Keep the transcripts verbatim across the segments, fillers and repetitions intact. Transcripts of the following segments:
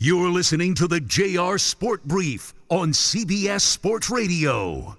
You're listening to the J R Sport Brief on C B S Sports Radio.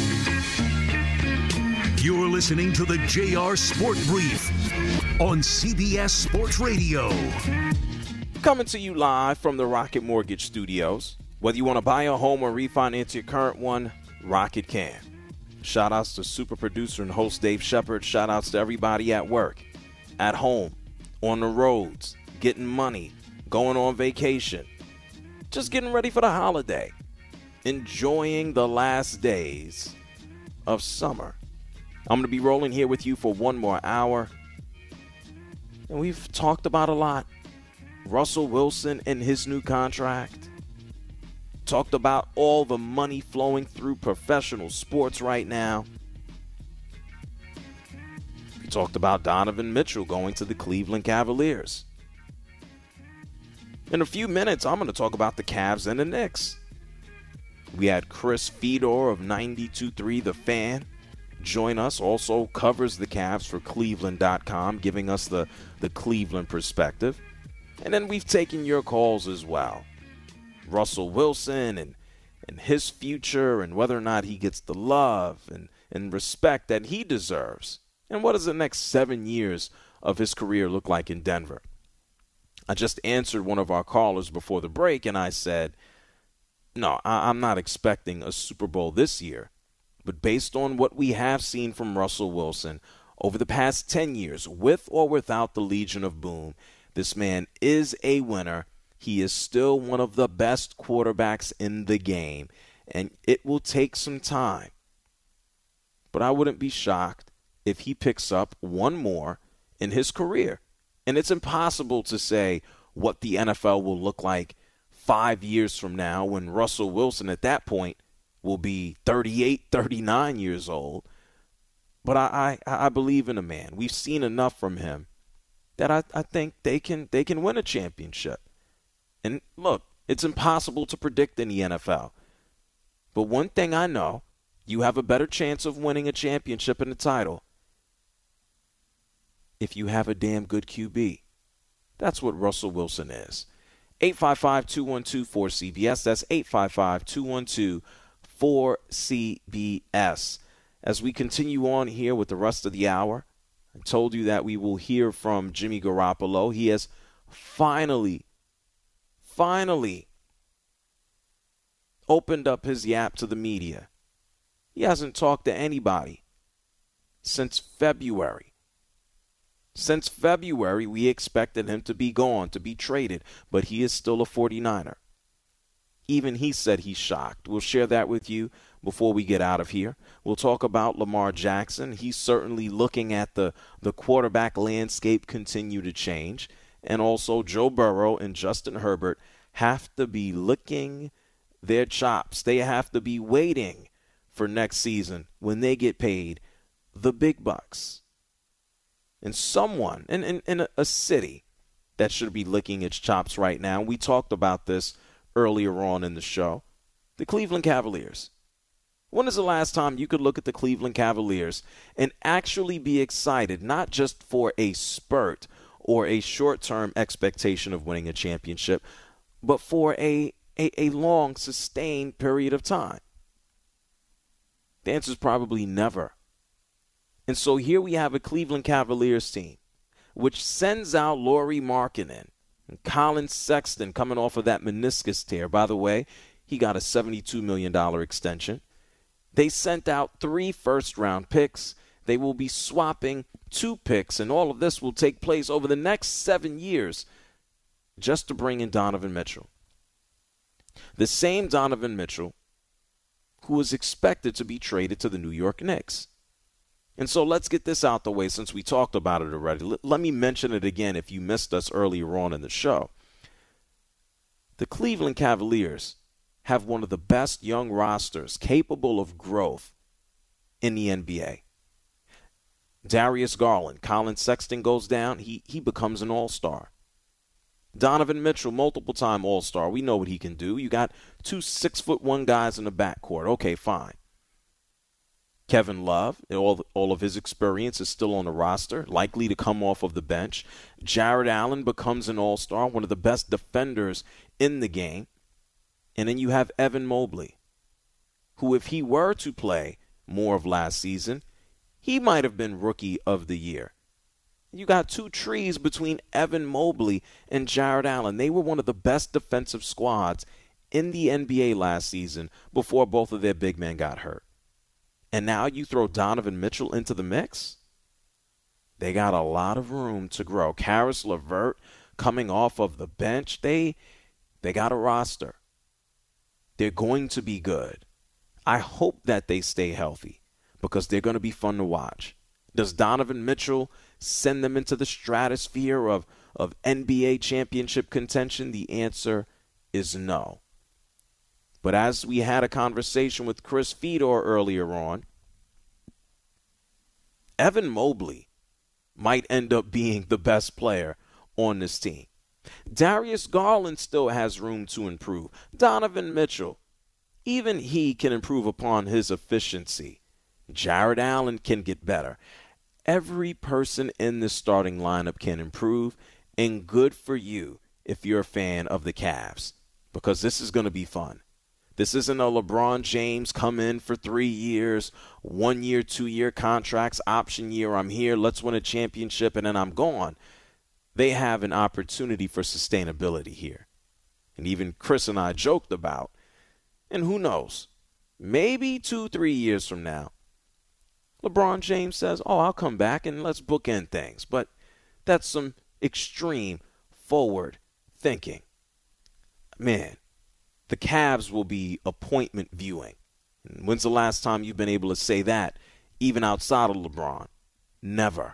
You're listening to the J R Sport Brief on C B S Sports Radio. Coming to you live from the Rocket Mortgage Studios. Whether you want to buy a home or refinance your current one, Rocket can. Shout outs to super producer and host Dave Shepard. Shout outs to everybody at work, at home, on the roads, getting money, going on vacation, just getting ready for the holiday, enjoying the last days of summer. I'm going to be rolling here with you for one more hour. And we've talked about a lot. Russell Wilson and his new contract. Talked about all the money flowing through professional sports right now. We talked about Donovan Mitchell going to the Cleveland Cavaliers. In a few minutes, I'm going to talk about the Cavs and the Knicks. We had Chris Fedor of ninety-two point three The Fan join us, also covers the Cavs for Cleveland dot com, giving us the, the Cleveland perspective. And then we've taken your calls as well. Russell Wilson and, and his future and whether or not he gets the love and, and respect that he deserves. And what does the next seven years of his career look like in Denver? I just answered one of our callers before the break, and I said, no, I, I'm not expecting a Super Bowl this year. But based on what we have seen from Russell Wilson over the past ten years, with or without the Legion of Boom, this man is a winner. He is still one of the best quarterbacks in the game, and it will take some time. But I wouldn't be shocked if he picks up one more in his career. And it's impossible to say what the N F L will look like five years from now when Russell Wilson at that point will be thirty-eight, thirty-nine years old. But I, I, I believe in a man. We've seen enough from him that I, I think they can they can win a championship. And look, it's impossible to predict in the N F L. But one thing I know, you have a better chance of winning a championship and a title if you have a damn good Q B. That's what Russell Wilson is. eight five five, two one two, four C B S. That's eight five five, two one two, four C B S. As we continue on here with the rest of the hour, I told you that we will hear from Jimmy Garoppolo. He has finally, finally opened up his yap to the media. He hasn't talked to anybody since February. Since February, we expected him to be gone, to be traded, but he is still a forty-niner. Even he said he's shocked. We'll share that with you before we get out of here. We'll talk about Lamar Jackson. He's certainly looking at the, the quarterback landscape continue to change. And also Joe Burrow and Justin Herbert have to be licking their chops. They have to be waiting for next season when they get paid the big bucks. And someone in, in, in a, a city that should be licking its chops right now, we talked about this earlier on in the show, the Cleveland Cavaliers. When is the last time you could look at the Cleveland Cavaliers and actually be excited, not just for a spurt or a short-term expectation of winning a championship, but for a, a, a long, sustained period of time? The answer is probably never. And so here we have a Cleveland Cavaliers team, which sends out Lauri Markkanen and Colin Sexton coming off of that meniscus tear. By the way, he got a seventy-two million dollars extension. They sent out three first-round picks. They will be swapping two picks, and all of this will take place over the next seven years just to bring in Donovan Mitchell. The same Donovan Mitchell who was expected to be traded to the New York Knicks. And so let's get this out the way since we talked about it already. Let, let me mention it again if you missed us earlier on in the show. The Cleveland Cavaliers have one of the best young rosters capable of growth in the N B A. Darius Garland, Colin Sexton goes down, he, he becomes an all-star. Donovan Mitchell, multiple-time all-star. We know what he can do. You got two six-foot-one guys in the backcourt. Okay, fine. Kevin Love, all, all of his experience is still on the roster, likely to come off of the bench. Jared Allen becomes an all-star, one of the best defenders in the game. And then you have Evan Mobley, who, if he were to play more of last season, he might have been Rookie of the Year. You got two trees between Evan Mobley and Jarrett Allen. They were one of the best defensive squads in the N B A last season before both of their big men got hurt. And now you throw Donovan Mitchell into the mix? They got a lot of room to grow. Karis LeVert coming off of the bench, they they got a roster. They're going to be good. I hope that they stay healthy because they're going to be fun to watch. Does Donovan Mitchell send them into the stratosphere of, of N B A championship contention? The answer is no. But as we had a conversation with Chris Fedor earlier on, Evan Mobley might end up being the best player on this team. Darius Garland still has room to improve. Donovan Mitchell, even he can improve upon his efficiency. Jarrett Allen can get better. Every person in this starting lineup can improve, and good for you if you're a fan of the Cavs, because this is going to be fun. This isn't a LeBron James come in for three years, one year, two year contracts, option year, I'm here, let's win a championship, and then I'm gone. They have an opportunity for sustainability here. And even Chris and I joked about, and who knows, maybe two, three years from now, LeBron James says, oh, I'll come back and let's bookend things. But that's some extreme forward thinking. Man, the Cavs will be appointment viewing. And when's the last time you've been able to say that, even outside of LeBron? Never.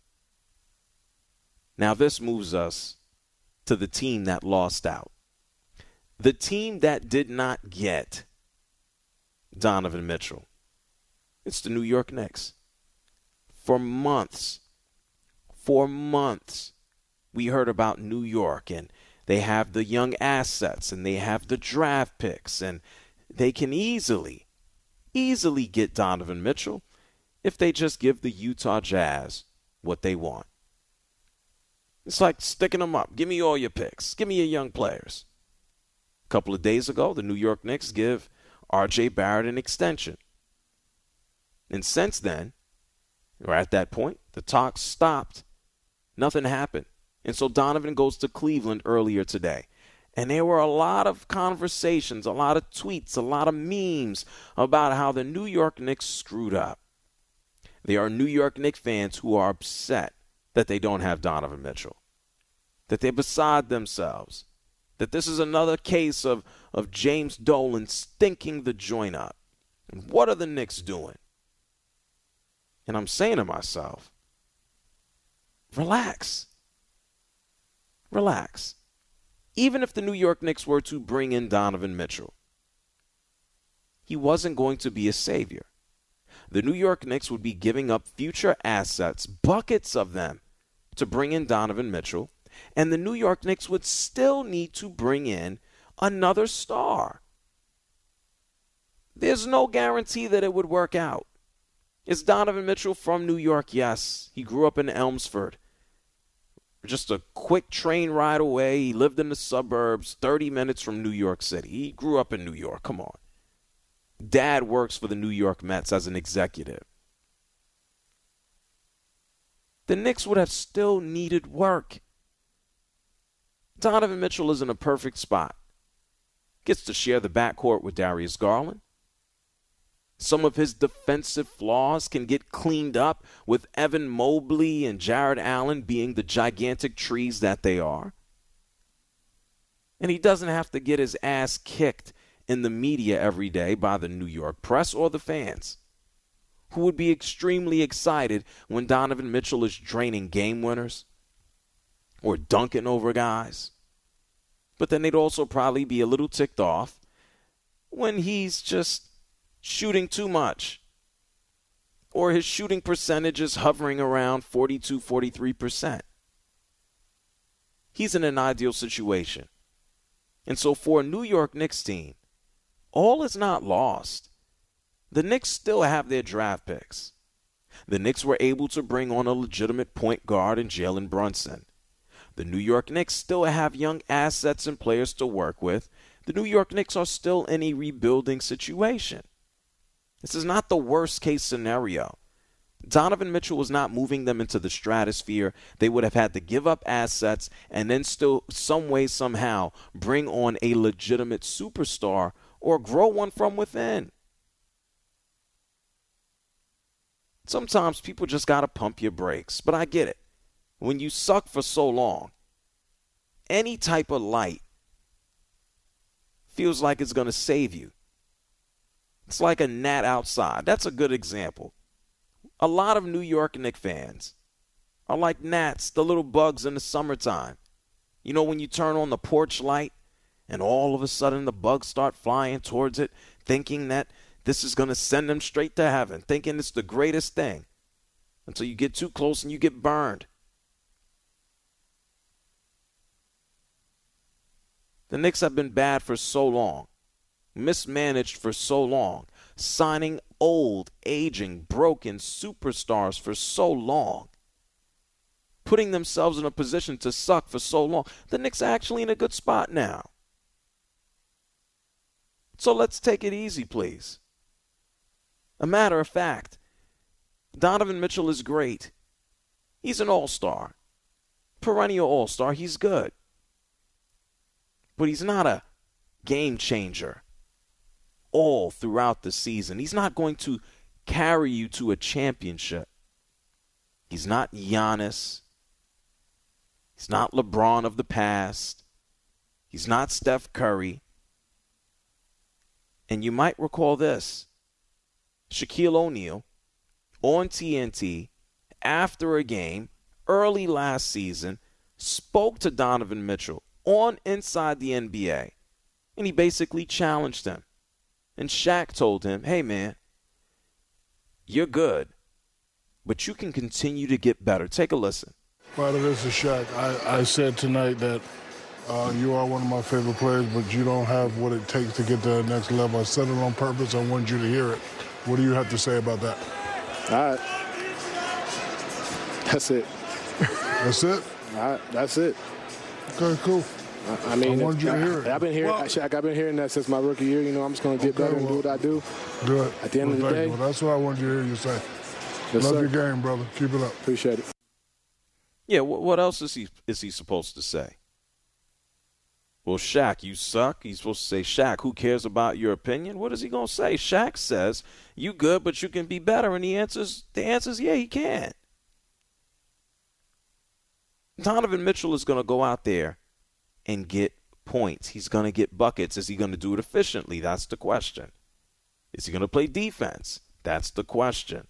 Now this moves us to the team that lost out. The team that did not get Donovan Mitchell. It's the New York Knicks. For months, for months, we heard about New York, and they have the young assets, and they have the draft picks, and they can easily, easily get Donovan Mitchell if they just give the Utah Jazz what they want. It's like sticking them up. Give me all your picks. Give me your young players. A couple of days ago, the New York Knicks give R J Barrett an extension. And since then, or at that point, the talks stopped. Nothing happened. And so Donovan goes to Cleveland earlier today. And there were a lot of conversations, a lot of tweets, a lot of memes about how the New York Knicks screwed up. There are New York Knicks fans who are upset that they don't have Donovan Mitchell, that they're beside themselves, that this is another case of, of James Dolan stinking the joint up. And what are the Knicks doing? And I'm saying to myself, relax. Relax. Even if the New York Knicks were to bring in Donovan Mitchell, he wasn't going to be a savior. The New York Knicks would be giving up future assets, buckets of them, to bring in Donovan Mitchell, and the New York Knicks would still need to bring in another star. There's no guarantee that it would work out. Is Donovan Mitchell from New York? Yes. He grew up in Elmsford. Just a quick train ride away. He lived in the suburbs, thirty minutes from New York City. He grew up in New York. Come on. Dad works for the New York Mets as an executive. The Knicks would have still needed work. Donovan Mitchell is in a perfect spot. Gets to share the backcourt with Darius Garland. Some of his defensive flaws can get cleaned up with Evan Mobley and Jarrett Allen being the gigantic trees that they are. And he doesn't have to get his ass kicked in the media every day by the New York press or the fans, who would be extremely excited when Donovan Mitchell is draining game winners or dunking over guys. But then they'd also probably be a little ticked off when he's just shooting too much, or his shooting percentage is hovering around forty-two, forty-three percent. He's in an ideal situation. And so for a New York Knicks team, all is not lost. The Knicks still have their draft picks. The Knicks were able to bring on a legitimate point guard in Jalen Brunson. The New York Knicks still have young assets and players to work with. The New York Knicks are still in a rebuilding situation. This is not the worst-case scenario. Donovan Mitchell was not moving them into the stratosphere. They would have had to give up assets and then still, some way, somehow, bring on a legitimate superstar or grow one from within. Sometimes people just got to pump your brakes, but I get it. When you suck for so long, any type of light feels like it's going to save you. It's like a gnat outside. That's a good example. A lot of New York Knicks fans are like gnats, the little bugs in the summertime. You know, when you turn on the porch light and all of a sudden the bugs start flying towards it, thinking that this is going to send them straight to heaven, thinking it's the greatest thing, until you get too close and you get burned. The Knicks have been bad for so long, mismanaged for so long, signing old, aging, broken superstars for so long, putting themselves in a position to suck for so long. The Knicks are actually in a good spot now. So let's take it easy, please. A matter of fact, Donovan Mitchell is great. He's an all-star, perennial all-star. He's good. But he's not a game changer all throughout the season. He's not going to carry you to a championship. He's not Giannis. He's not LeBron of the past. He's not Steph Curry. And you might recall this. Shaquille O'Neal on T N T after a game early last season spoke to Donovan Mitchell on Inside the N B A. And he basically challenged him. And Shaq told him, hey, man, you're good, but you can continue to get better. Take a listen. Father, this is Shaq. I, I said tonight that uh, you are one of my favorite players, but you don't have what it takes to get to the next level. I said it on purpose. I wanted you to hear it. What do you have to say about that? All right. That's it. That's it? All right. That's it. Okay, cool. I, I mean, I wanted you to hear it. I've been hearing, well, Shaq, I've been hearing that since my rookie year. You know, I'm just going to get okay, better and well, do what I do. Good. At the end well, of the day. Well, that's what I wanted you to hear you say. Yes, Love sir. your game, brother. Keep it up. Appreciate it. Yeah, what else is he is he supposed to say? Well, Shaq, you suck. He's supposed to say, Shaq, who cares about your opinion? What is he going to say? Shaq says, you good, but you can be better. And the answer's, the answer's yeah, he can. Donovan Mitchell is going to go out there and get points. He's going to get buckets. Is he going to do it efficiently? That's the question. Is he going to play defense? That's the question.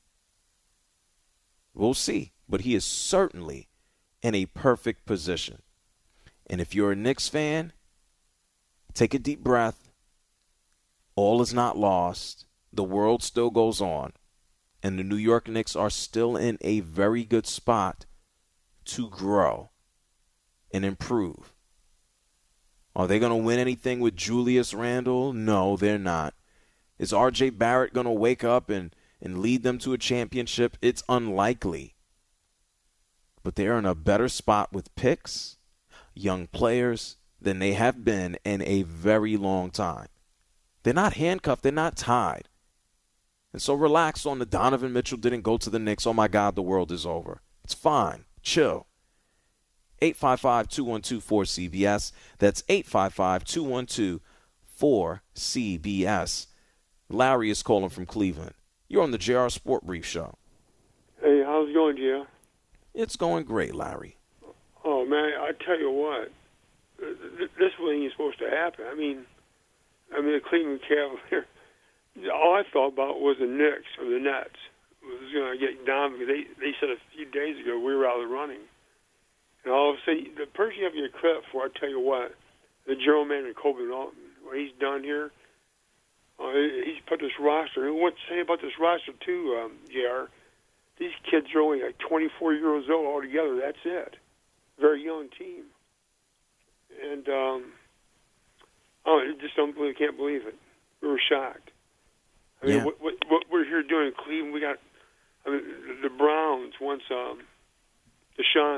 We'll see. But he is certainly in a perfect position. And if you're a Knicks fan, take a deep breath. All is not lost. The world still goes on. And the New York Knicks are still in a very good spot to grow and improve. Are they going to win anything with Julius Randle? No, they're not. Is R J Barrett going to wake up and, and lead them to a championship? It's unlikely. But they're in a better spot with picks, young players, than they have been in a very long time. They're not handcuffed. They're not tied. And so relax on the Donovan Mitchell didn't go to the Knicks. Oh, my God, the world is over. It's fine. Chill. eight five five, two one two, four C B S. That's eight five five, two one two, four C B S. Larry is calling from Cleveland. You're on the J R Sport Brief Show. Hey, how's it going, J R? It's going great, Larry. Oh, man, I tell you what, this wasn't supposed to happen. I mean, I mean, the Cleveland Cavaliers, all I thought about was the Knicks or the Nets. It was going to get down because they, they said a few days ago we were out of the running. And all of a sudden, the person you have to get credit for, I tell you what, the general manager, Kobe Norton, what he's done here, uh, he's put this roster. And what's to say about this roster, too, um, J R? These kids are only like twenty-four years old altogether. That's it. Very young team. And um, oh, I just don't believe, can't believe it. We were shocked. I mean, yeah. what, what, what we're here doing in Cleveland, we got, I mean, the Browns once um, Deshaun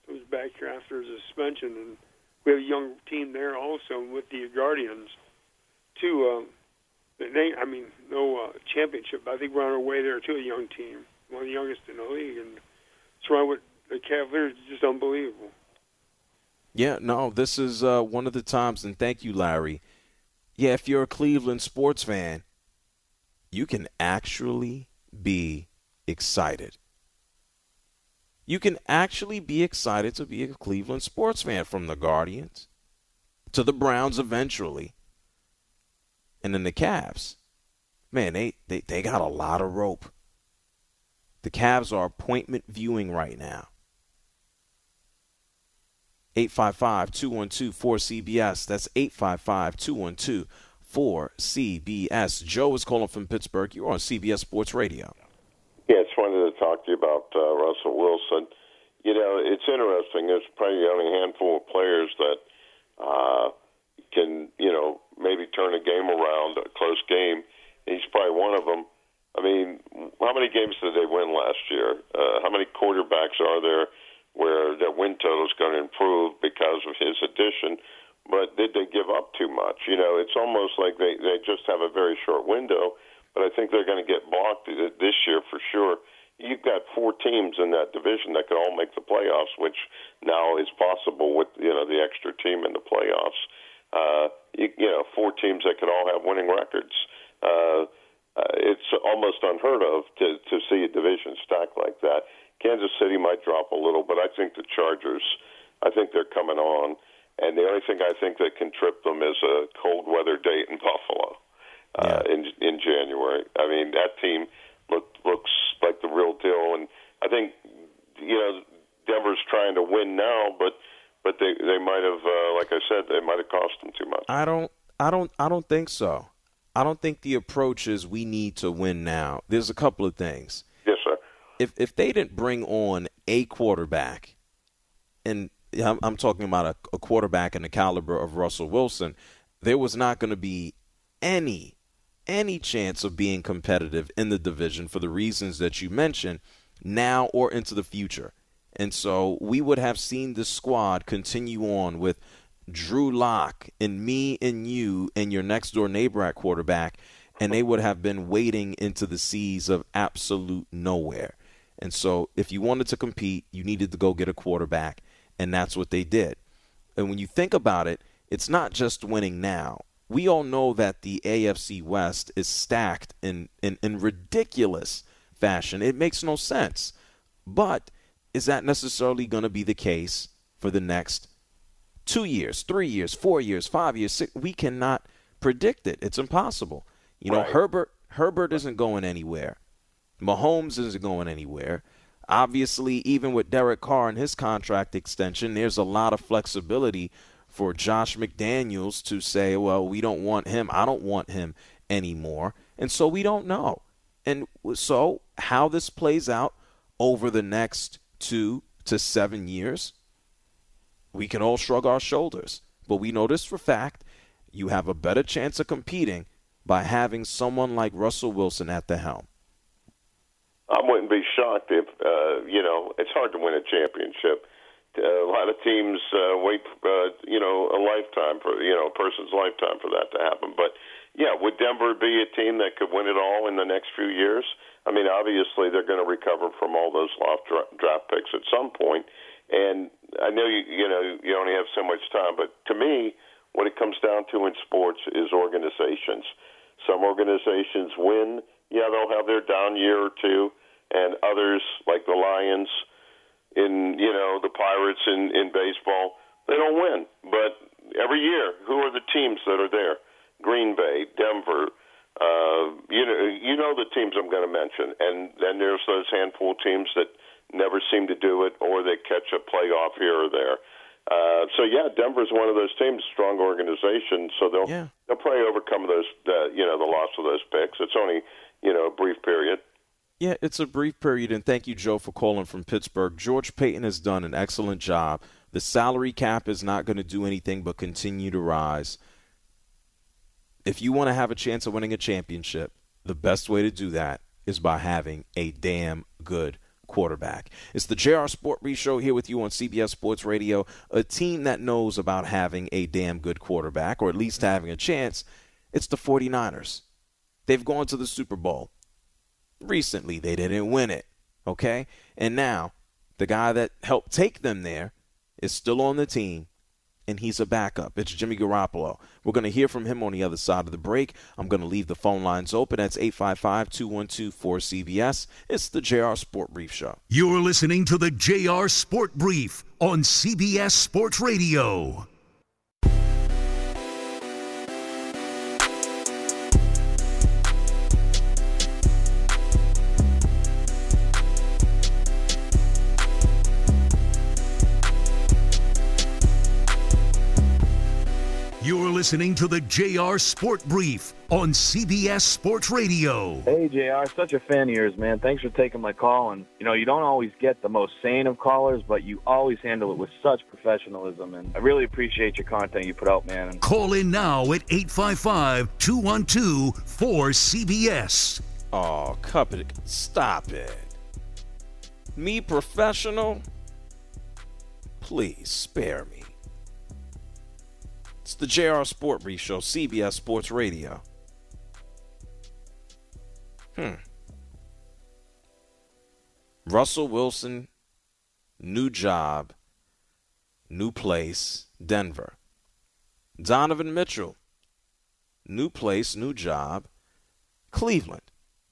comes back here after his suspension, and we have a young team there also with the Guardians. Too, um, they, I mean, no uh, championship. But I think we're on our way there to a young team, one of the youngest in the league, and it's right with the Cavaliers. It's just unbelievable. Yeah, no, this is uh, one of the times, and thank you, Larry. Yeah, if you're a Cleveland sports fan, you can actually be excited. You can actually be excited to be a Cleveland sports fan, from the Guardians to the Browns eventually. And then the Cavs. Man, they, they, they got a lot of rope. The Cavs are appointment viewing right now. eight five five, two one two, four C B S. That's eight five five, two one two, four C B S. Joe is calling from Pittsburgh. You're on C B S Sports Radio. Yeah, I just wanted to talk to you about uh, Russell Wilson. You know, it's interesting. There's probably only a handful of players that uh, can, you know, maybe turn a game around, a close game. He's probably one of them. I mean, how many games did they win last year? Uh, how many quarterbacks are there where their win total is going to improve because of his addition? But did they give up too much? You know, it's almost like they, they just have a very short window, but I think they're going to get blocked this year for sure. You've got four teams in that division that could all make the playoffs, which now is possible with, you know, the extra team in the playoffs. Uh, you, you know, four teams that could all have winning records. Uh, uh, it's almost unheard of to, to see a division stacked like that. Kansas City might drop a little, but I think the Chargers, I think they're coming on. And the only thing I think that can trip them is a cold weather date in Buffalo uh, yeah. in in January. I mean, that team look, looks like the real deal. And I think, you know, Denver's trying to win now, but but they, they might have, uh, like I said, they might have cost them too much. I don't, I don't, I don't think so. I don't think the approach is we need to win now. There's a couple of things. Yes, sir. If if they didn't bring on a quarterback, and I'm, I'm talking about a, a quarterback in the caliber of Russell Wilson, there was not going to be any any chance of being competitive in the division for the reasons that you mentioned now or into the future. And so we would have seen this squad continue on with Drew Lock and me and you and your next door neighbor at quarterback, and they would have been wading into the seas of absolute nowhere. And so if you wanted to compete, you needed to go get a quarterback, and that's what they did. And when you think about it, it's not just winning now. We all know that the A F C West is stacked in, in, in ridiculous fashion. It makes no sense. But is that necessarily going to be the case for the next two years, three years, four years, five years, six? We cannot predict it. It's impossible. You know, right. Herbert Herbert isn't going anywhere. Mahomes isn't going anywhere. Obviously, even with Derek Carr and his contract extension, there's a lot of flexibility for Josh McDaniels to say, well, we don't want him. I don't want him anymore. And so we don't know. And so how this plays out over the next two to seven years, we can all shrug our shoulders. But we know this for fact. You have a better chance of competing by having someone like Russell Wilson at the helm. I wouldn't be shocked if, uh, you know, it's hard to win a championship. Uh, a lot of teams uh, wait, uh, you know, a lifetime for, you know, a person's lifetime for that to happen. But, yeah, would Denver be a team that could win it all in the next few years? I mean, obviously they're going to recover from all those lost draft picks at some point. And I know, you, you know, you only have so much time, but to me, what it comes down to in sports is organizations. Some organizations win. Yeah, they'll have their down year or two, and others, like the Lions in, you know, the Pirates in, in baseball, they don't win. But every year, who are the teams that are there? Green Bay, Denver, uh, you know, you know the teams I'm going to mention. And then there's those handful of teams that never seem to do it, or they catch a playoff here or there. Uh, so, yeah, Denver's one of those teams, strong organization, so they'll yeah. they'll probably overcome those, uh, you know, the loss of those picks. It's only, you know, a brief period. Yeah, it's a brief period, and thank you, Joe, for calling from Pittsburgh. George Paton has done an excellent job. The salary cap is not going to do anything but continue to rise. If you want to have a chance of winning a championship, the best way to do that is by having a damn good quarterback. It's the J R Sport Brief Show here with you on C B S Sports Radio, a team that knows about having a damn good quarterback, or at least having a chance. It's the forty-niners. They've gone to the Super Bowl. Recently, they didn't win it, okay? And now, the guy that helped take them there is still on the team, and he's a backup. It's Jimmy Garoppolo. We're going to hear from him on the other side of the break. I'm going to leave the phone lines open. That's eight five five, two one two, four C B S. It's the J R Sport Brief Show. You're listening to the J R Sport Brief on C B S Sports Radio. You're listening to the J R Sport Brief on C B S Sports Radio. Hey, J R, such a fan of yours, man. Thanks for taking my call. And, you know, you don't always get the most sane of callers, but you always handle it with such professionalism. And I really appreciate your content you put out, man. And call in now at eight five five, two one two, four C B S. Oh, cup it. Stop it. Me professional? Please spare me. It's the J R Sport Brief Show, C B S Sports Radio. Hmm. Russell Wilson, new job, new place, Denver. Donovan Mitchell, new place, new job, Cleveland.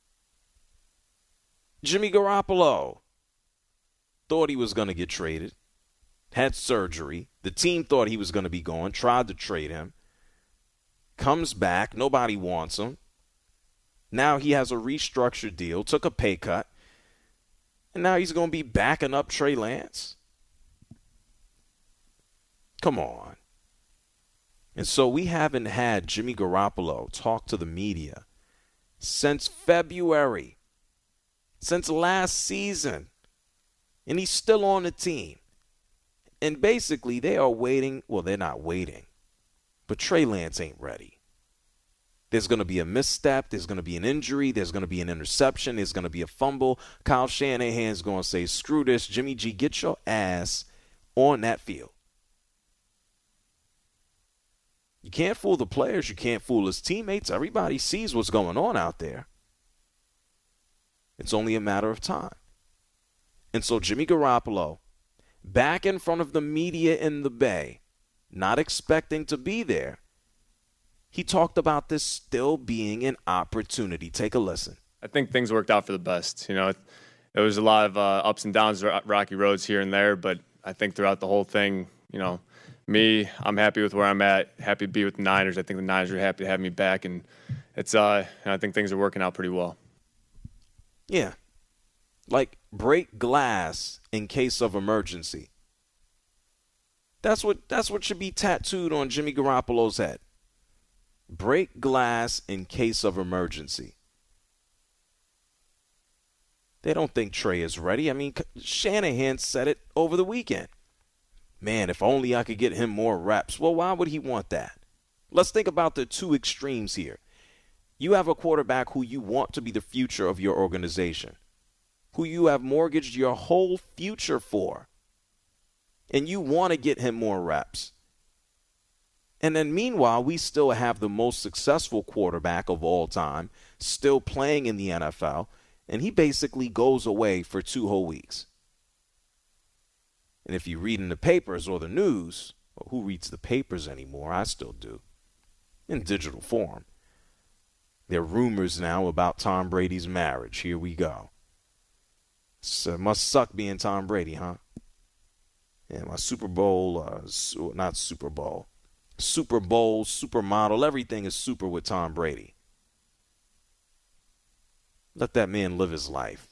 Jimmy Garoppolo, thought he was going to get traded. Had surgery. The team thought he was going to be gone, tried to trade him. Comes back. Nobody wants him. Now he has a restructured deal, took a pay cut, and now he's going to be backing up Trey Lance? Come on. And so we haven't had Jimmy Garoppolo talk to the media since February, since last season, and he's still on the team. And basically, they are waiting. Well, they're not waiting. But Trey Lance ain't ready. There's going to be a misstep. There's going to be an injury. There's going to be an interception. There's going to be a fumble. Kyle Shanahan's going to say, screw this. Jimmy G, get your ass on that field. You can't fool the players. You can't fool his teammates. Everybody sees what's going on out there. It's only a matter of time. And so Jimmy Garoppolo, back in front of the media in the Bay, not expecting to be there, he talked about this still being an opportunity. Take a listen. I think things worked out for the best. You know, there was a lot of uh, ups and downs, rocky roads here and there, but I think throughout the whole thing, you know, me, I'm happy with where I'm at, happy to be with the Niners. I think the Niners are happy to have me back, and it's. Uh, I think things are working out pretty well. Yeah. Like, break glass in case of emergency. That's what that's what should be tattooed on Jimmy Garoppolo's head. Break glass in case of emergency. They don't think Trey is ready. I mean, Shanahan said it over the weekend. Man, if only I could get him more reps. Well, why would he want that? Let's think about the two extremes here. You have a quarterback who you want to be the future of your organization, who you have mortgaged your whole future for, and you want to get him more reps. And then meanwhile, we still have the most successful quarterback of all time still playing in the N F L, and he basically goes away for two whole weeks. And if you read in the papers or the news, well, who reads the papers anymore? I still do, in digital form. There are rumors now about Tom Brady's marriage. Here we go. So it must suck being Tom Brady, huh? Yeah, my Super Bowl, uh, su- not Super Bowl, Super Bowl, supermodel, everything is super with Tom Brady. Let that man live his life.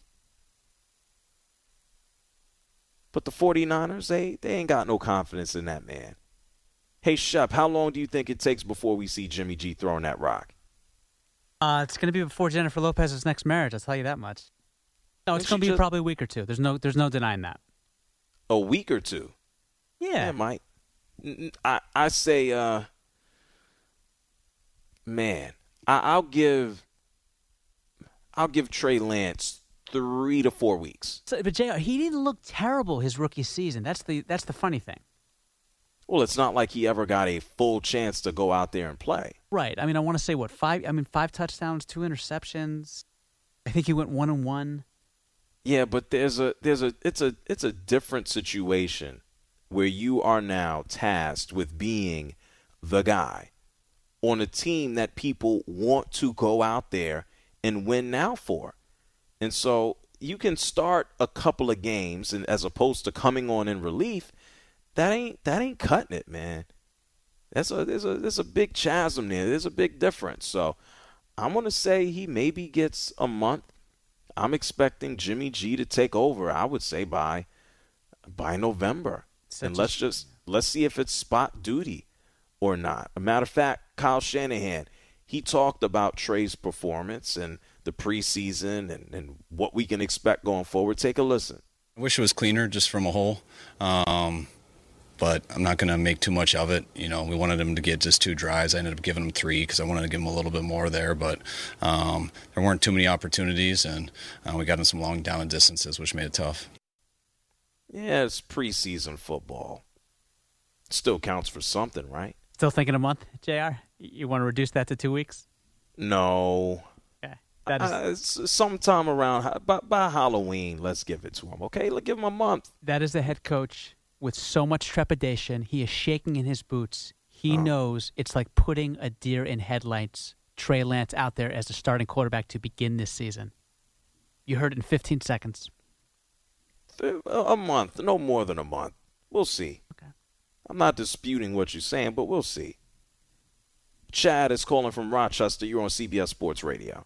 But the forty-niners, they, they ain't got no confidence in that man. Hey, Shep, how long do you think it takes before we see Jimmy G throwing that rock? Uh, it's going to be before Jennifer Lopez's next marriage, I'll tell you that much. No, it's going to be just... probably a week or two. There's no there's no denying that. A week or two? Yeah. Yeah, Mike. I, I say, uh, man, I, I'll give I'll give Trey Lance three to four weeks. So, but J R, he didn't look terrible his rookie season. That's the that's the funny thing. Well, it's not like he ever got a full chance to go out there and play. Right. I mean, I want to say what five. I mean, five touchdowns, two interceptions. I think he went one and one. Yeah, but there's a there's a it's a it's a different situation where you are now tasked with being the guy on a team that people want to go out there and win now for. And so you can start a couple of games, and as opposed to coming on in relief, that ain't that ain't cutting it, man. That's a there's a there's a big chasm there. There's a big difference. So I'm gonna say he maybe gets a month. I'm expecting Jimmy G to take over, I would say by by November. Such and let's just let's see if it's spot duty or not. A matter of fact, Kyle Shanahan, he talked about Trey's performance and the preseason and, and what we can expect going forward. Take a listen. I wish it was cleaner just from a whole, um, but I'm not going to make too much of it. You know, we wanted him to get just two drives. I ended up giving him three because I wanted to give him a little bit more there, but um, there weren't too many opportunities, and uh, we got him some long down and distances, which made it tough. Yeah, it's preseason football. Still counts for something, right? Still thinking a month, J R? You want to reduce that to two weeks? No. Okay. That is, uh, it's sometime around by, by Halloween, let's give it to him, okay? Let's give him a month. that is the head coach with so much trepidation. He is shaking in his boots. He Oh. knows it's like putting a deer in headlights, Trey Lance out there as the starting quarterback to begin this season. You heard it in fifteen seconds. A month, no more than a month. We'll see. Okay. I'm not disputing what you're saying, but we'll see. Chad is calling from Rochester. You're on C B S Sports Radio.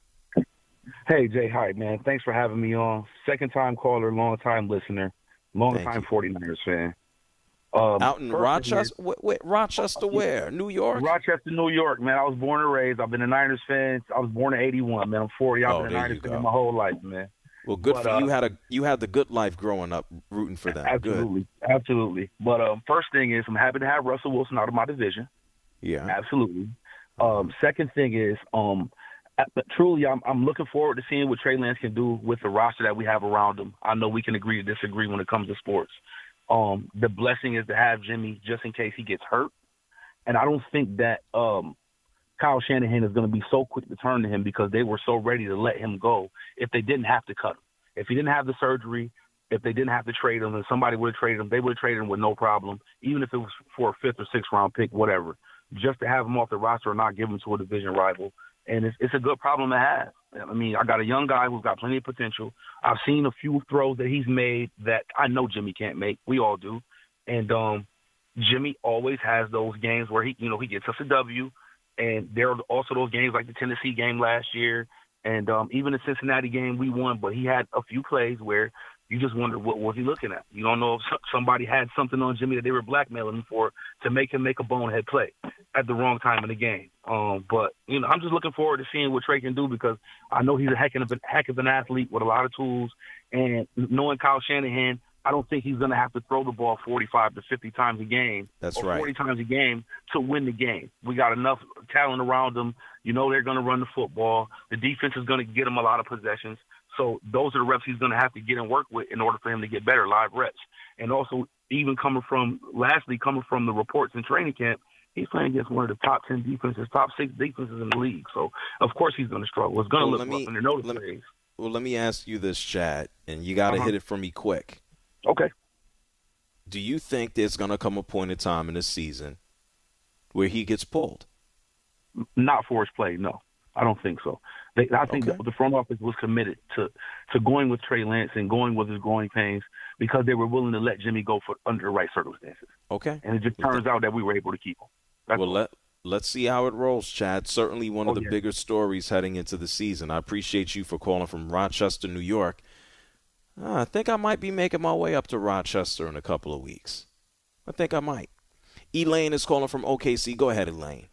Hey, Jay. Hi, man. Thanks for having me on. Second-time caller, long-time listener, long-time you. 49ers fan. Um, Out in first Rochester? thing Wait, wait, Rochester where? New is- York? Rochester, New York, man. I was born and raised. I've been a Niners fan. I was born in eighty-one, man. I'm forty. I've Oh, been a there Niners you fan go. my whole life, man. Well, good But, for you. uh, Had a you had the good life growing up, rooting for them. Good. Absolutely. Absolutely. But um, first thing is I'm happy to have Russell Wilson out of my division. Yeah. Absolutely. Um, second thing is, um, uh, but truly, I'm I'm looking forward to seeing what Trey Lance can do with the roster that we have around him. I know we can agree to disagree when it comes to sports. Um, the blessing is to have Jimmy just in case he gets hurt, and I don't think that um, Kyle Shanahan is going to be so quick to turn to him because they were so ready to let him go if they didn't have to cut him. If he didn't have the surgery, if they didn't have to trade him, and somebody would have traded him, they would have traded him with no problem, even if it was for a fifth or sixth round pick, whatever. Just to have him off the roster or not give him to a division rival. And it's, it's a good problem to have. I mean, I got a young guy who's got plenty of potential. I've seen a few throws that he's made that I know Jimmy can't make. We all do. And um, Jimmy always has those games where he, you know, he gets us a W. And there are also those games like the Tennessee game last year. And um, even the Cincinnati game we won, but he had a few plays where you just wonder what was he looking at. You don't know if somebody had something on Jimmy that they were blackmailing him for to make him make a bonehead play at the wrong time in the game. Um, but, you know, I'm just looking forward to seeing what Trey can do because I know he's a heck of, a heck of an athlete with a lot of tools. And knowing Kyle Shanahan, I don't think he's going to have to throw the ball forty-five to fifty times a game. That's or right. forty times a game to win the game. We got enough talent around them. You know they're going to run the football. The defense is going to get him a lot of possessions. So those are the reps he's going to have to get and work with in order for him to get better, live reps. And also, even coming from, lastly, coming from the reports in training camp, he's playing against one of the top ten defenses, top six defenses in the league. So, of course, he's going to struggle. It's going to Well, look let me- rough under notice let me- phase. Well, let me ask you this, Chad, and you got to Uh-huh. hit it for me quick. Okay. Do you think there's going to come a point in time in this season where he gets pulled? Not for his play, no. I don't think so. They, I think Okay. the, the front office was committed to, to going with Trey Lance and going with his growing pains because they were willing to let Jimmy go for under the right circumstances. Okay. And it just Well, turns out that we were able to keep him. That's Well, all. let, let's see how it rolls, Chad. Certainly one of Oh, the yeah. bigger stories heading into the season. I appreciate you for calling from Rochester, New York. Uh, I think I might be making my way up to Rochester in a couple of weeks. I think I might. Elaine is calling from O K C. Go ahead, Elaine.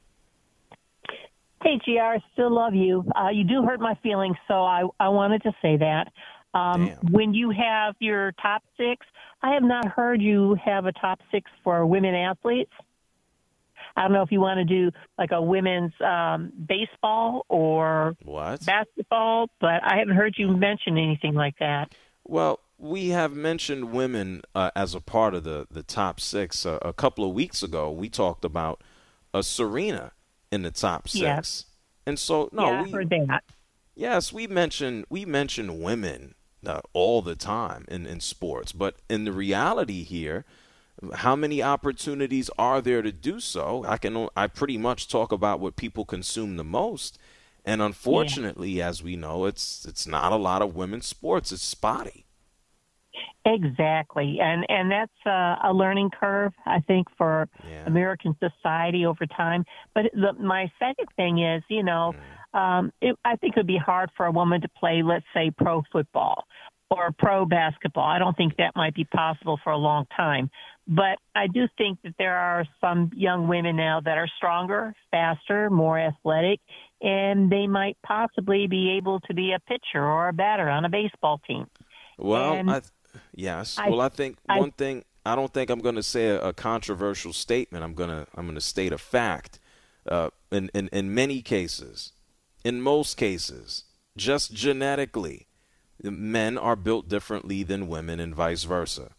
Hey, G R, still love you. Uh, you do hurt my feelings, so I, I wanted to say that. Um, Damn. when you have your top six, I have not heard you have a top six for women athletes. I don't know if you want to do like a women's um, baseball or what? basketball, but I haven't heard you mention anything like that. Well, we have mentioned women uh, as a part of the, the top six. Uh, a couple of weeks ago, we talked about uh, Serena in the top six. Yes. And so, no, yeah, we, I heard that. Yes, we mention we mention women uh, all the time in, in sports, but in the reality here, how many opportunities are there to do so? I can I pretty much talk about what people consume the most, and unfortunately, yeah. as we know, it's it's not a lot of women's sports. It's spotty. Exactly, and and that's uh, a learning curve, I think, for yeah. American society over time. But the, my second thing is, you know, mm. um, it, I think it would be hard for a woman to play, let's say, pro football or pro basketball. I don't think that might be possible for a long time. But I do think that there are some young women now that are stronger, faster, more athletic, and they might possibly be able to be a pitcher or a batter on a baseball team. Well, and I, yes. I, well, I think I, one thing. I don't think I'm going to say a, a controversial statement. I'm going to I'm going to state a fact. Uh, in, in in many cases, in most cases, just genetically, men are built differently than women, and vice versa.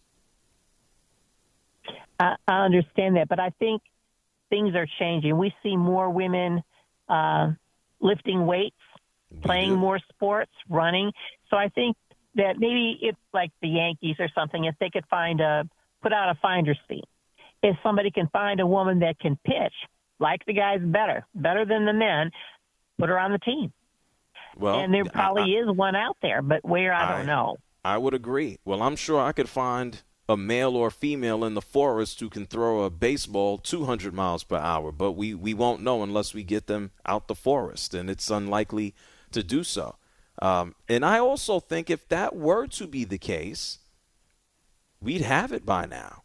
I, I understand that, but I think things are changing. We see more women uh, lifting weights, playing more sports, running. So I think that maybe if, like the Yankees or something, if they could find a put out a finder's fee, if somebody can find a woman that can pitch, like the guys better, better than the men, put her on the team. Well, and there probably I, is one out there, but where, I don't I, know. I would agree. Well, I'm sure I could find a male or female in the forest who can throw a baseball two hundred miles per hour, but we, we won't know unless we get them out the forest, and it's unlikely to do so. Um, and I also think if that were to be the case, we'd have it by now.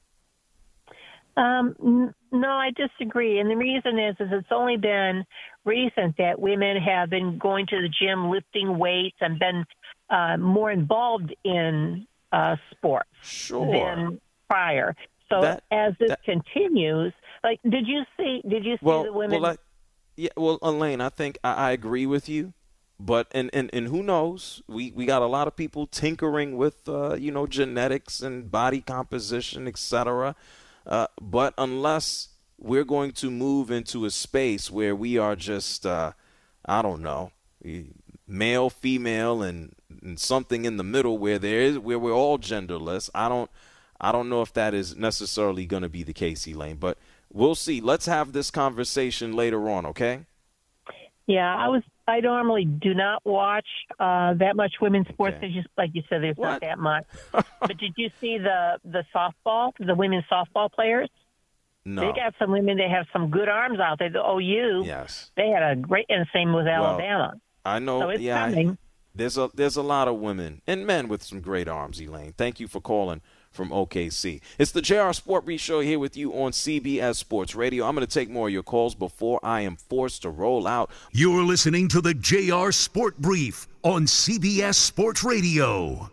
Um, n- no, I disagree. And the reason is, is it's only been recent that women have been going to the gym, lifting weights, and been uh, more involved in uh, sports sure. than prior. So that, as this that, continues, like, did you see? Did you see well, the women? Well, I, yeah. Well, Elaine, I think I, I agree with you. But and, and, and who knows? We we got a lot of people tinkering with uh, you know genetics and body composition, et cetera. Uh, but unless we're going to move into a space where we are just uh, I don't know, male, female, and, and something in the middle where there is where we're all genderless, I don't I don't know if that is necessarily going to be the case, Elaine. But we'll see. Let's have this conversation later on, okay? Yeah, I was. I normally do not watch uh, that much women's sports. Okay. Just like you said, there's What? not that much. But did you see the the softball, the women's softball players? No. They got some women. They have some good arms out there. The O U. Yes. They had a great, and same with Alabama. Well, I know. So it's yeah, I- coming. there's a there's a lot of women and men with some great arms, Elaine. Thank you for calling from O K C. It's the J R Sport Brief Show here with you on C B S Sports Radio. I'm going to take more of your calls before I am forced to roll out. You're listening to the J R Sport Brief on C B S Sports Radio.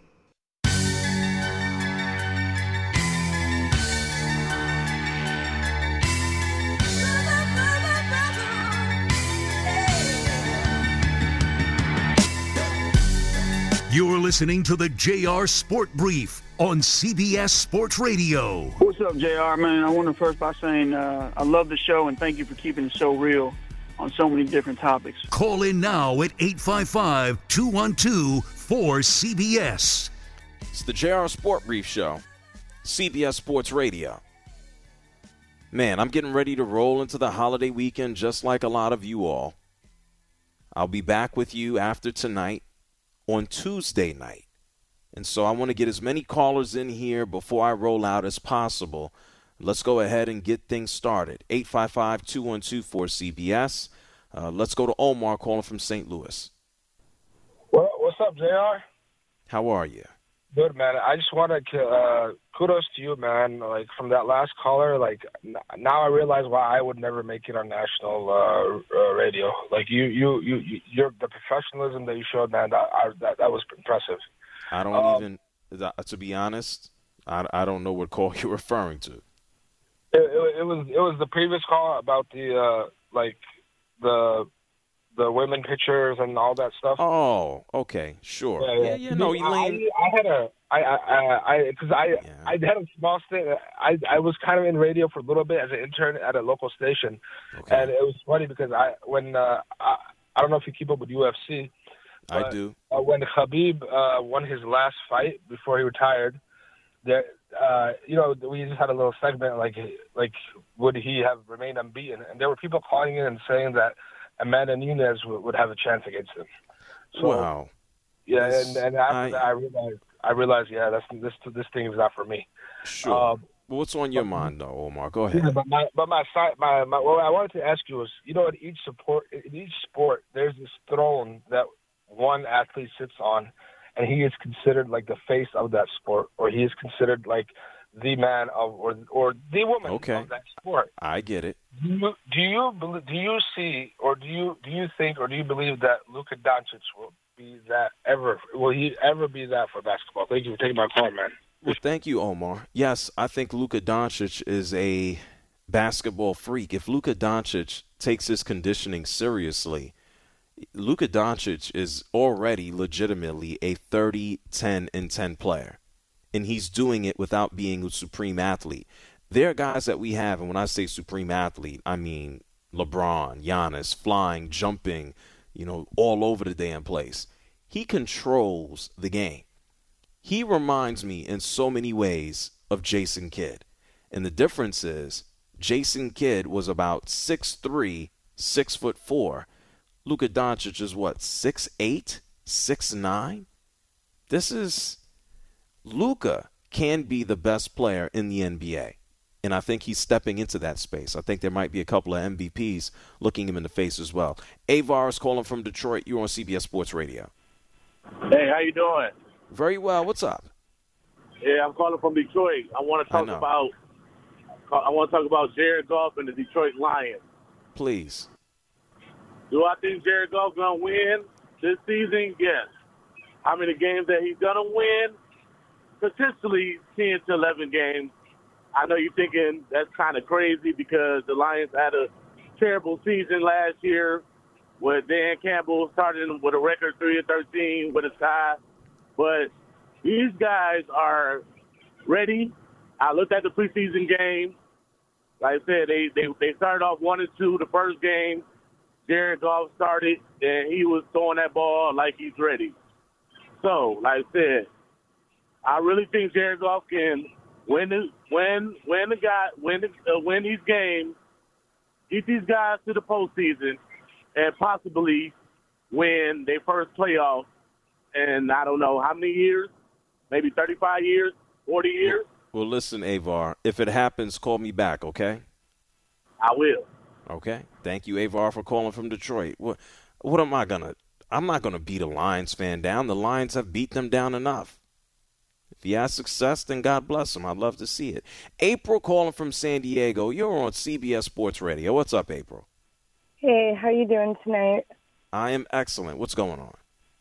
You're listening to the J R Sport Brief on C B S Sports Radio. What's up, J R, man? I want to first by saying uh, I love the show and thank you for keeping it so real on so many different topics. Call in now at eight five five, two one two, four C B S. It's the J R Sport Brief Show, C B S Sports Radio. Man, I'm getting ready to roll into the holiday weekend just like a lot of you all. I'll be back with you after tonight on Tuesday night. And so I want to get as many callers in here before I roll out as possible. Let's go ahead and get things started. eight five five, two one two, four C B S. Uh, let's go to Omar calling from Saint Louis. Well, what's up, J R? How are you? Good, man. I just wanted to uh, kudos to you, man. Like, from that last caller, like, n- now I realize why I would never make it on national uh, uh, radio. Like, you, you, you, you, you're the professionalism that you showed, man. That I, that, that was impressive. I don't Um, even, to be honest, I, I don't know what call you're referring to. It, it, it was it was the previous call about the uh, like the the women pitchers and all that stuff. Oh, okay, sure. Yeah, yeah, yeah. yeah no, you I, lean. I, I had a I I I because I Yeah. I had a small stint. I I was kind of in radio for a little bit as an intern at a local station, Okay. and it was funny because I when uh, I I don't know if you keep up with U F C. I but, do. Uh, when Khabib uh, won his last fight before he retired, there uh, you know we just had a little segment like like would he have remained unbeaten? And there were people calling in and saying that Amanda Nunes would, would have a chance against him. So, Wow. yeah, This- and, and after I- that, I realized, I realized, yeah, that's this this thing is not for me. Sure. Um, But what's on your mind, though, Omar? Go ahead. Yeah, but my but my side my, my what I wanted to ask you was, you know, in each support in each sport, there's this throne that one athlete sits on, and he is considered like the face of that sport, or he is considered like the man of or or the woman Okay. of that sport. I get it. Do you do you, bel- do you see or do you do you think or do you believe that Luka Doncic will be that ever? Will he ever be that for basketball? Thank you for taking my call, man. Well, thank you, Omar. Yes, I think Luka Doncic is a basketball freak. If Luka Doncic takes his conditioning seriously, Luka Doncic is already legitimately a thirty, ten, and ten player. And he's doing it without being a supreme athlete. There are guys that we have, and when I say supreme athlete, I mean LeBron, Giannis, flying, jumping, you know, all over the damn place. He controls the game. He reminds me in so many ways of Jason Kidd. And the difference is Jason Kidd was about six three, six foot four. Luka Doncic is what, six eight, six nine? This is Luka can be the best player in the N B A. And I think he's stepping into that space. I think there might be a couple of M V Ps looking him in the face as well. Avar is calling from Detroit. You're on C B S Sports Radio. Hey, how you doing? Very well. What's up? Yeah, I'm calling from Detroit. I want to I talk know. about I want to talk about Jared Goff and the Detroit Lions. Please. Do I think Jared Goff gonna win this season? Yes. How many games that he's gonna win? Potentially ten to eleven games. I know you're thinking that's kind of crazy because the Lions had a terrible season last year, where Dan Campbell started with a record three and thirteen with a tie. But these guys are ready. I looked at the preseason game. Like I said, they, they, they started off one and two the first game. Jared Goff started, and he was throwing that ball like he's ready. So, like I said, I really think Jared Goff can win the, win, win the guy, win, the, uh, win these games, get these guys to the postseason, and possibly win their first playoff in, I don't know, how many years? Maybe thirty-five years, forty years? Well, listen, Avar, if it happens, call me back, okay? I will. Okay. Thank you, Avar, for calling from Detroit. What, what am I going to – I'm not going to beat a Lions fan down. The Lions have beat them down enough. If he has success, then God bless him. I'd love to see it. April calling from San Diego. You're on C B S Sports Radio. What's up, April? Hey, how you doing tonight? I am excellent. What's going on?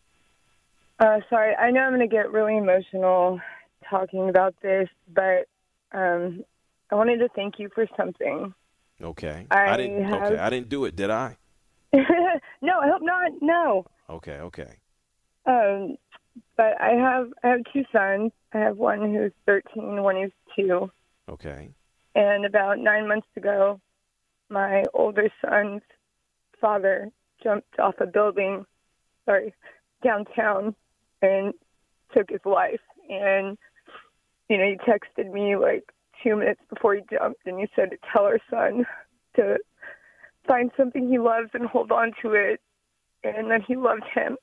Uh, sorry, I know I'm going to get really emotional talking about this, but um, I wanted to thank you for something. Okay. I didn't have- Okay, I didn't do it, did I? No, I hope not. No. Okay, okay. Um, but I have I have two sons. I have one who's thirteen, one who's two. Okay. And about nine months ago, my older son's father jumped off a building, sorry, downtown, and took his life. And, you know, he texted me like two minutes before he jumped, and he said to tell our son to find something he loves and hold on to it, and that he loved him.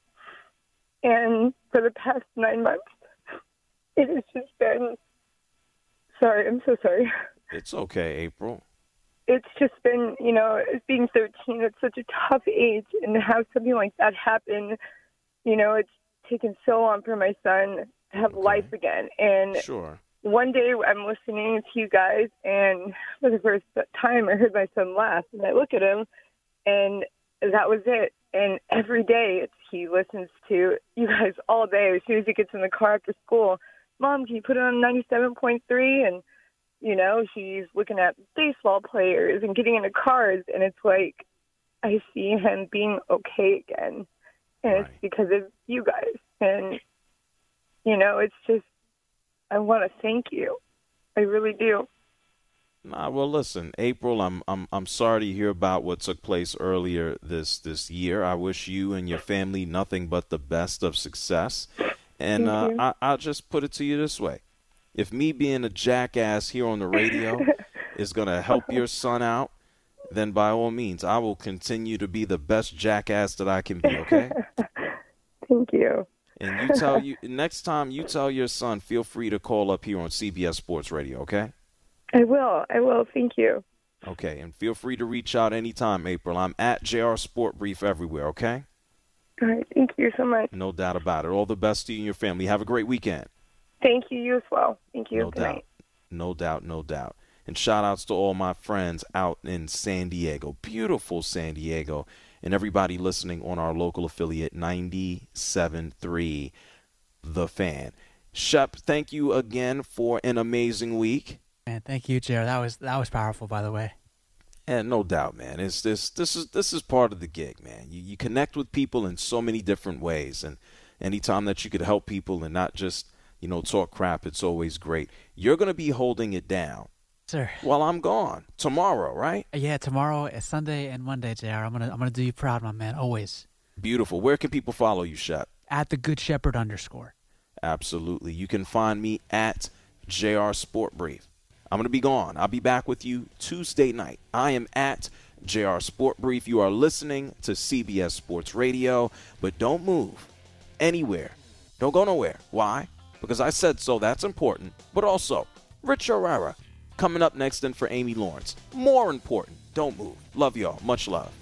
And for the past nine months, it has just been, sorry, I'm so sorry. It's okay, April. It's just been, you know, as being thirteen, it's such a tough age, and to have something like that happen, you know, it's taken so long for my son to have life again. And Sure. one day I'm listening to you guys, and for the first time I heard my son laugh, and I look at him, and that was it. And every day it's, he listens to you guys all day. As soon as he gets in the car after school, Mom, can you put it on ninety-seven point three? And You know, she's looking at baseball players and getting into cars, and it's like I see him being okay again, and Right. it's because of you guys. And, you know, it's just, I want to thank you. I really do. Nah, well, listen, April, I'm I'm I'm sorry to hear about what took place earlier this this year. I wish you and your family nothing but the best of success. And Thank uh, you. I, I'll just put it to you this way. If me being a jackass here on the radio is going to help your son out, then by all means, I will continue to be the best jackass that I can be, okay? Thank you. And you tell you next time you tell your son, feel free to call up here on C B S Sports Radio, okay? I will. I will. Thank you. Okay, and feel free to reach out anytime, April. I'm at J R Sport Brief everywhere, okay? All right. Thank you so much. No doubt about it. All the best to you and your family. Have a great weekend. Thank you. You as well. Thank you. No Good doubt. night. No doubt, no doubt. And shout outs to all my friends out in San Diego, beautiful San Diego, and everybody listening on our local affiliate ninety-seven point three, The Fan. Shep, thank you again for an amazing week. Man, thank you, Jared. That was that was powerful, by the way. And no doubt, man. It's this this is this is part of the gig, man. You you connect with people in so many different ways, and anytime that you could help people and not just, you know, talk crap, it's always great. You're gonna be holding it down, sir, while I'm gone tomorrow, right? Yeah, tomorrow, uh, Sunday and Monday, J R. I'm gonna I'm gonna do you proud, my man. Always. Beautiful. Where can people follow you, Shep? At the Good Shepherd underscore. Absolutely. You can find me at J R Sport Brief. I'm going to be gone. I'll be back with you Tuesday night. I am at J R Sport Brief. You are listening to C B S Sports Radio, but don't move anywhere. Don't go nowhere. Why? Because I said so. That's important. But also, Rich Herrera coming up next, and for Amy Lawrence. More important. Don't move. Love y'all. Much love.